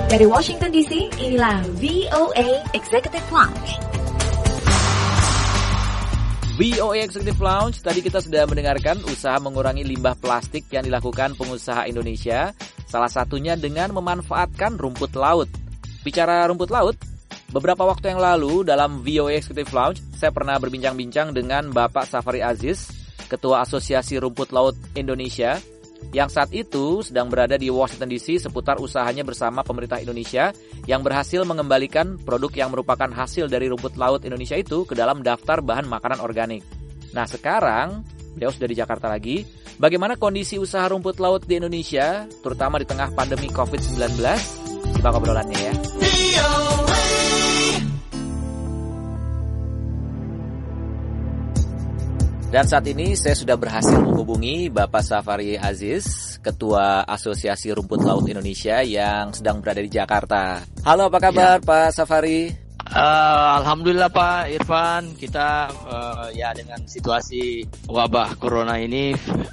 Dari Washington DC, inilah VOA Executive Lounge. VOA Executive Lounge, tadi kita sudah mendengarkan usaha mengurangi limbah plastik yang dilakukan pengusaha Indonesia, salah satunya dengan memanfaatkan rumput laut. Bicara rumput laut, beberapa waktu yang lalu dalam VOA Executive Lounge, saya pernah berbincang-bincang dengan Bapak Safari Aziz, Ketua Asosiasi Rumput Laut Indonesia, yang saat itu sedang berada di Washington DC seputar usahanya bersama pemerintah Indonesia yang berhasil mengembalikan produk yang merupakan hasil dari rumput laut Indonesia itu ke dalam daftar bahan makanan organik. Nah sekarang, beliau sudah di Jakarta lagi. Bagaimana kondisi usaha rumput laut di Indonesia, terutama di tengah pandemi COVID-19? Simak obrolannya ya. Dan saat ini saya sudah berhasil menghubungi Bapak Safari Aziz, Ketua Asosiasi Rumput Laut Indonesia yang sedang berada di Jakarta. Halo, apa kabar Pak Safari? Alhamdulillah Pak Irfan, kita ya dengan situasi wabah corona ini,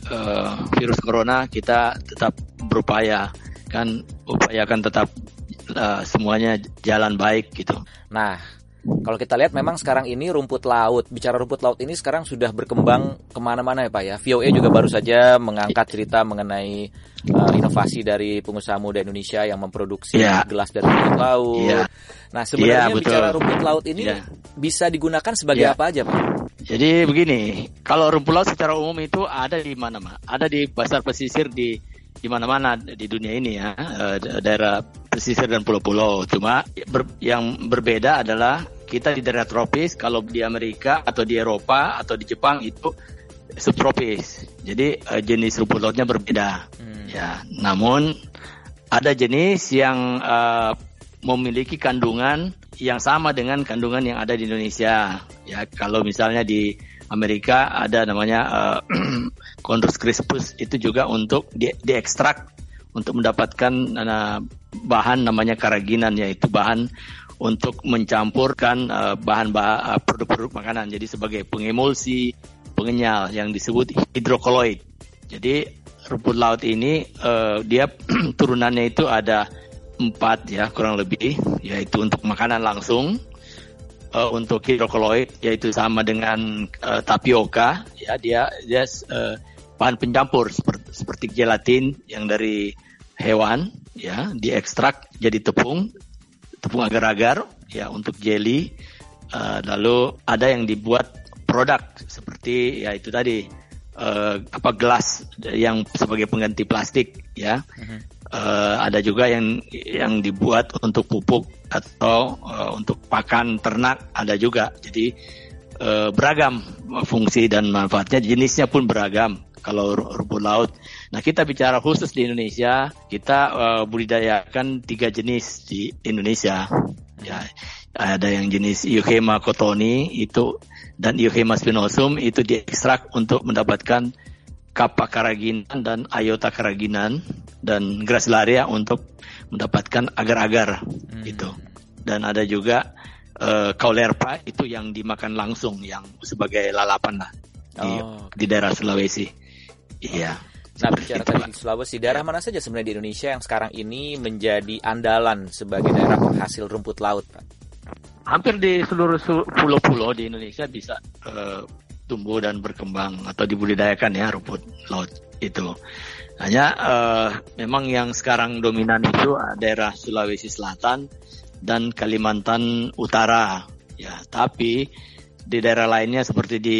virus corona, kita tetap berupaya kan, upayakan tetap semuanya jalan baik gitu. Nah, kalau kita lihat memang sekarang ini rumput laut, bicara rumput laut ini sekarang sudah berkembang kemana-mana ya Pak ya. VOA juga baru saja mengangkat cerita mengenai inovasi dari pengusaha muda Indonesia yang memproduksi gelas dari rumput laut. Nah sebenarnya bicara rumput laut ini bisa digunakan sebagai apa aja Pak? Jadi begini, kalau rumput laut secara umum itu ada di mana-mana, ada di pasar pesisir di mana-mana di dunia ini ya, daerah pesisir dan pulau-pulau. Cuma yang berbeda adalah kita di daerah tropis, kalau di Amerika atau di Eropa atau di Jepang itu subtropis. Jadi jenis rumput lautnya berbeda. Ya, namun ada jenis yang memiliki kandungan yang sama dengan kandungan yang ada di Indonesia. Ya, kalau misalnya di Amerika ada namanya Chondrus crispus, itu juga untuk diekstrak untuk mendapatkan bahan namanya karaginan, yaitu bahan untuk mencampurkan bahan-bahan produk-produk makanan. Jadi sebagai pengemulsi, pengenyal yang disebut hidrokoloid. Jadi rumput laut ini dia turunannya itu ada 4 ya kurang lebih, yaitu untuk makanan langsung. Untuk hidrokoloid yaitu sama dengan tapioka ya, dia bahan pencampur seperti gelatin yang dari hewan ya, diekstrak jadi tepung agar-agar ya untuk jelly. Lalu ada yang dibuat produk seperti ya itu tadi gelas yang sebagai pengganti plastik ya. Ada juga yang dibuat untuk pupuk atau untuk pakan ternak, ada juga. Jadi beragam fungsi dan manfaatnya, jenisnya pun beragam kalau rumput laut. Nah kita bicara khusus di Indonesia, kita budidayakan 3 jenis di Indonesia. Ya, ada yang jenis Euchema cottoni itu dan Euchema spinosum itu diekstrak untuk mendapatkan Kappa karaginan dan Iota karaginan, dan Gracilaria untuk mendapatkan agar-agar gitu. Dan ada juga Caulerpa itu yang dimakan langsung, yang sebagai lalapan lah di daerah Sulawesi. Iya. Nah bicara tadi di Sulawesi, daerah mana saja sebenarnya di Indonesia yang sekarang ini menjadi andalan sebagai daerah penghasil rumput laut Pak? Hampir di seluruh pulau-pulau di Indonesia bisa tumbuh dan berkembang atau dibudidayakan ya rumput laut itu. Hanya memang yang sekarang dominan itu daerah Sulawesi Selatan dan Kalimantan Utara ya. Tapi di daerah lainnya seperti di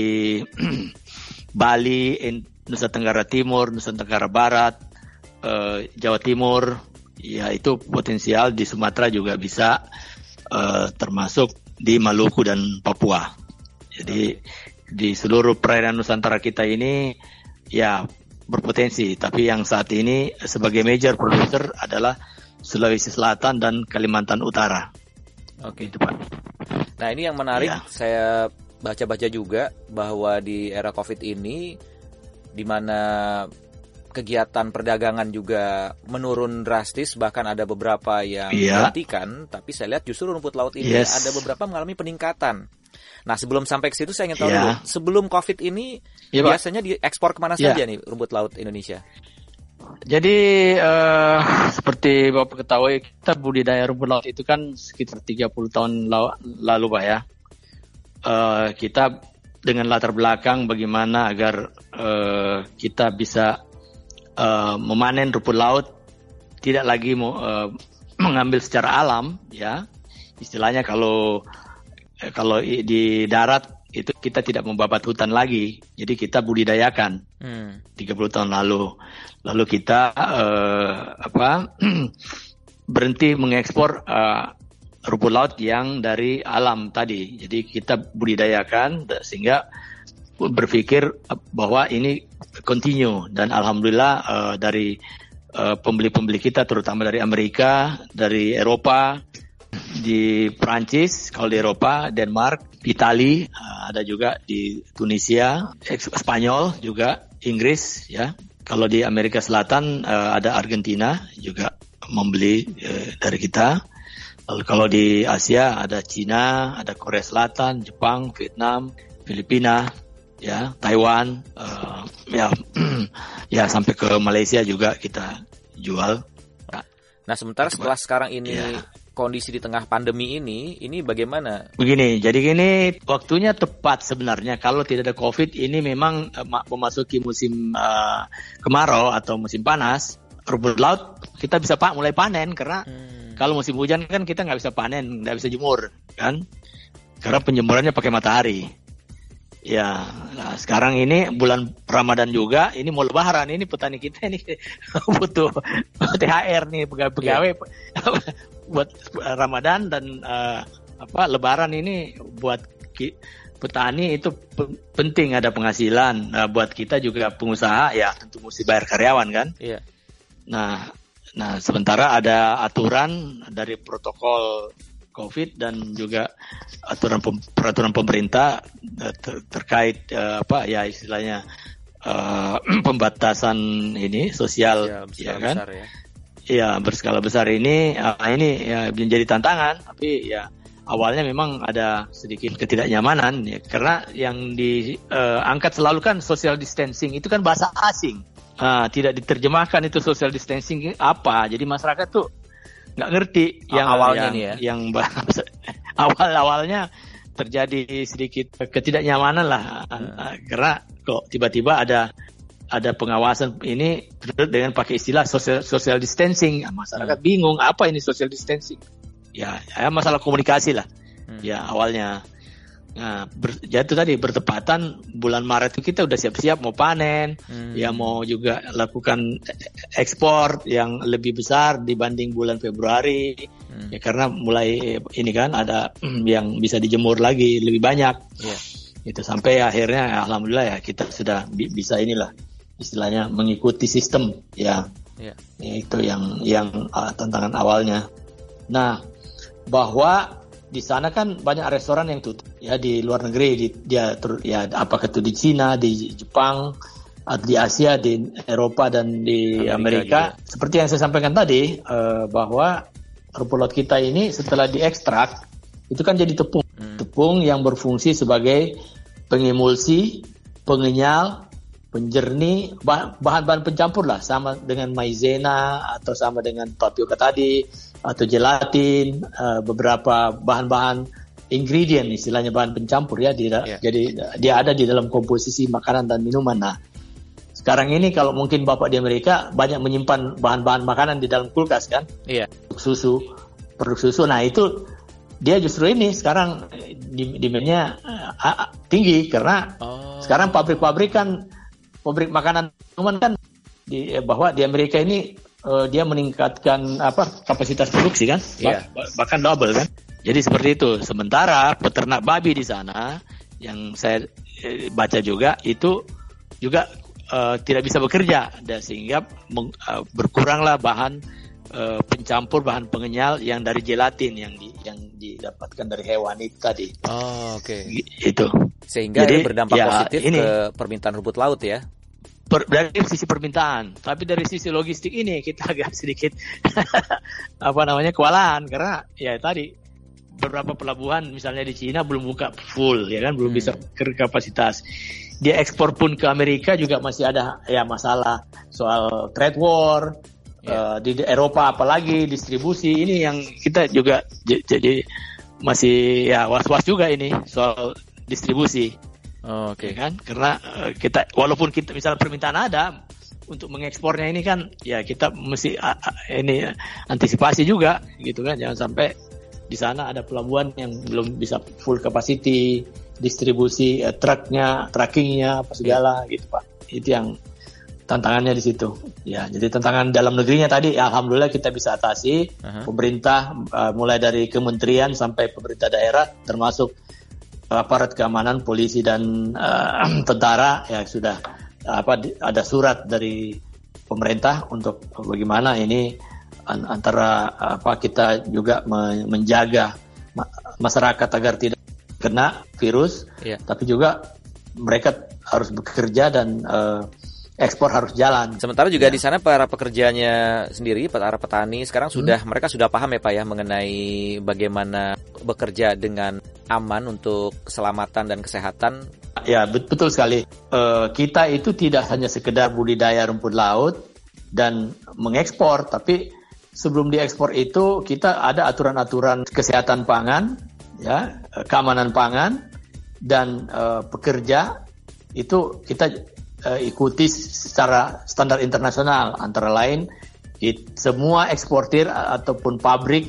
Bali, Nusa Tenggara Timur, Nusa Tenggara Barat, Jawa Timur, ya itu potensial. Di Sumatera juga bisa, termasuk di Maluku dan Papua. Jadi di seluruh perairan Nusantara kita ini ya berpotensi, tapi yang saat ini sebagai major producer adalah Sulawesi Selatan dan Kalimantan Utara. Oke itu Pak. Nah ini yang menarik, saya baca-baca juga bahwa di era COVID ini, di mana kegiatan perdagangan juga menurun drastis, bahkan ada beberapa yang dihentikan, tapi saya lihat justru rumput laut ini ada beberapa mengalami peningkatan. Nah sebelum sampai ke situ saya ingin tahu dulu, sebelum COVID ini biasanya diekspor kemana saja nih rumput laut Indonesia? Jadi seperti Bapak ketahui, kita budidaya rumput laut itu kan sekitar 30 tahun lalu Pak ya. Kita dengan latar belakang bagaimana agar kita bisa memanen rumput laut, tidak lagi mengambil secara alam ya. Istilahnya kalau di darat itu kita tidak membabat hutan lagi, jadi kita budidayakan 30 tahun lalu kita berhenti mengekspor rumput laut yang dari alam tadi, jadi kita budidayakan sehingga berpikir bahwa ini continue, dan alhamdulillah dari pembeli-pembeli kita terutama dari Amerika, dari Eropa, di Prancis, kalau di Eropa, Denmark, Italia, ada juga di Tunisia, Spanyol juga, Inggris ya. Kalau di Amerika Selatan ada Argentina juga membeli dari kita. Lalu kalau di Asia ada Cina, ada Korea Selatan, Jepang, Vietnam, Filipina, ya, Taiwan, ya sampai ke Malaysia juga kita jual. Nah, sementara setelah sekarang ini kondisi di tengah pandemi ini bagaimana? Begini, jadi gini, waktunya tepat sebenarnya. Kalau tidak ada COVID, ini memang memasuki musim kemarau atau musim panas. Rumput laut kita bisa mulai panen, karena kalau musim hujan kan kita nggak bisa panen, nggak bisa jemur, kan? Karena penjemurannya pakai matahari. Ya, nah sekarang ini bulan Ramadan juga, ini mau Lebaran, ini petani kita ini butuh THR nih, pegawai buat Ramadan dan Lebaran ini buat petani itu penting ada penghasilan. Buat kita juga pengusaha ya tentu mesti bayar karyawan kan. Iya. Nah sementara ada aturan dari protokol COVID dan juga peraturan pemerintah terkait istilahnya pembatasan ini sosial ya kan. Besar, ya. Ya, berskala besar ini ya menjadi tantangan, tapi ya awalnya memang ada sedikit ketidaknyamanan ya, karena yang diangkat selalu kan social distancing itu kan bahasa asing. Tidak diterjemahkan itu social distancing apa. Jadi masyarakat tuh nggak ngerti yang awalnya nih ya. Yang awalnya terjadi sedikit ketidaknyamanan lah, karena kok tiba-tiba ada pengawasan ini dengan pakai istilah social distancing. Masyarakat bingung apa ini social distancing. Ya masalah komunikasi lah. Ya awalnya. Nah, itu tadi bertepatan bulan Maret itu kita udah siap-siap mau panen, ya mau juga lakukan ekspor yang lebih besar dibanding bulan Februari. Ya karena mulai ini kan ada yang bisa dijemur lagi lebih banyak. Yeah. Itu sampai akhirnya alhamdulillah ya kita sudah bisa inilah istilahnya mengikuti sistem ya. Yeah. Itu yang tantangan awalnya. Nah, bahwa di sana kan banyak restoran yang tutup ya di luar negeri, apakah itu di Cina, di Jepang, di Asia, di Eropa dan di Amerika. Seperti yang saya sampaikan tadi bahwa rumput laut kita ini setelah diekstrak itu kan jadi tepung yang berfungsi sebagai pengemulsi, pengenyal, penjernih, bahan-bahan pencampur lah, sama dengan maizena atau sama dengan tapioka tadi atau gelatin, beberapa bahan-bahan ingredient istilahnya bahan pencampur ya, jadi dia ada di dalam komposisi makanan dan minuman. Nah, sekarang ini kalau mungkin Bapak di Amerika banyak menyimpan bahan-bahan makanan di dalam kulkas kan? Iya. Produk susu. Nah, itu dia justru ini sekarang demand-nya tinggi karena sekarang pabrik makanan minuman kan bahwa di Amerika ini dia meningkatkan kapasitas produksi kan, bahkan double kan. Jadi seperti itu. Sementara peternak babi di sana yang saya baca juga itu juga tidak bisa bekerja, sehingga berkuranglah bahan pencampur, bahan pengenyal yang dari gelatin yang didapatkan dari hewan itu tadi. Oh, oke. Itu. Sehingga jadi, berdampak positif ke permintaan rumput laut ya. Dari sisi permintaan, tapi dari sisi logistik ini kita agak sedikit kewalahan karena ya tadi beberapa pelabuhan misalnya di Cina belum buka full ya kan, belum bisa kapasitas. Dia ekspor pun ke Amerika juga masih ada ya masalah soal trade war, Di Eropa apalagi distribusi ini yang kita juga jadi masih ya was-was juga ini soal distribusi. Oke. Kan? Karena kita walaupun kita misalnya permintaan ada untuk mengekspornya ini kan ya kita mesti ini antisipasi juga gitu kan, jangan sampai di sana ada pelabuhan yang belum bisa full capacity distribusi truknya, trackingnya apa segala gitu Pak. Itu yang tantangannya di situ. Ya, jadi tantangan dalam negerinya tadi alhamdulillah kita bisa atasi. Pemerintah mulai dari kementerian sampai pemerintah daerah termasuk aparat keamanan, polisi dan tentara ya sudah ada surat dari pemerintah untuk bagaimana ini antara kita juga menjaga masyarakat agar tidak kena virus, tapi juga mereka harus bekerja dan ekspor harus jalan. Sementara juga di sana para pekerjanya sendiri, para petani sekarang mereka sudah paham ya Pak ya mengenai bagaimana bekerja dengan aman untuk keselamatan dan kesehatan. Ya betul sekali. Kita itu tidak hanya sekedar budidaya rumput laut dan mengekspor, tapi sebelum diekspor itu kita ada aturan-aturan kesehatan pangan, ya, keamanan pangan dan pekerja itu kita ikuti secara standar internasional, antara lain semua eksportir ataupun pabrik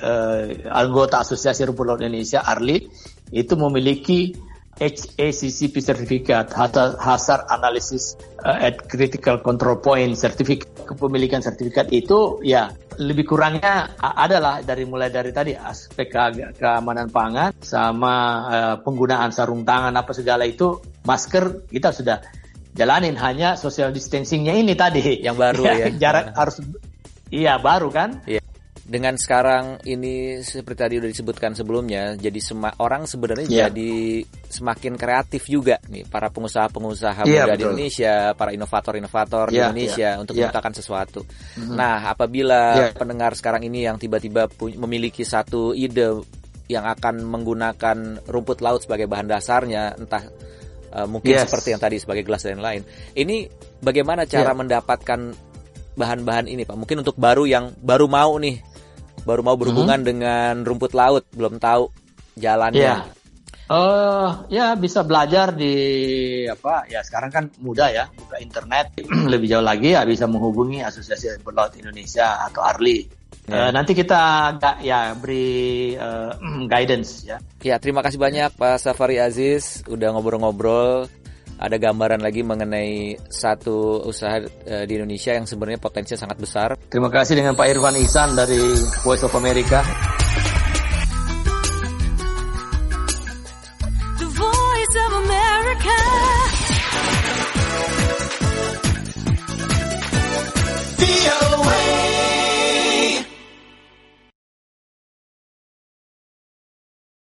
anggota Asosiasi Rumput Laut Indonesia ARLI itu memiliki HACCP sertifikat, Hazard Analysis at Critical Control Point sertifikat. Kepemilikan sertifikat itu ya lebih kurangnya adalah mulai dari tadi aspek keamanan pangan sama penggunaan sarung tangan apa segala itu, masker kita sudah jalanin, hanya social distancingnya ini tadi yang baru ya. Jarak harus baru kan? Iya. Dengan sekarang ini seperti tadi udah disebutkan sebelumnya, jadi orang sebenarnya jadi semakin kreatif juga nih para pengusaha-pengusaha muda di Indonesia, para inovator-inovator di Indonesia untuk menciptakan sesuatu. Nah, apabila pendengar sekarang ini yang tiba-tiba memiliki satu ide yang akan menggunakan rumput laut sebagai bahan dasarnya, entah mungkin seperti yang tadi sebagai gelas dan lain. Ini bagaimana cara mendapatkan bahan-bahan ini Pak? Mungkin untuk yang baru mau berhubungan dengan rumput laut, belum tahu jalannya. Bisa belajar di sekarang kan mudah ya, buka internet. Lebih jauh lagi ya bisa menghubungi Asosiasi Rumput Laut Indonesia atau ARLI. Nanti kita beri guidance ya. Ya, terima kasih banyak Pak Safari Aziz udah ngobrol-ngobrol. Ada gambaran lagi mengenai satu usaha di Indonesia yang sebenarnya potensinya sangat besar. Terima kasih dengan Pak Irfan Ihsan dari Voice of America.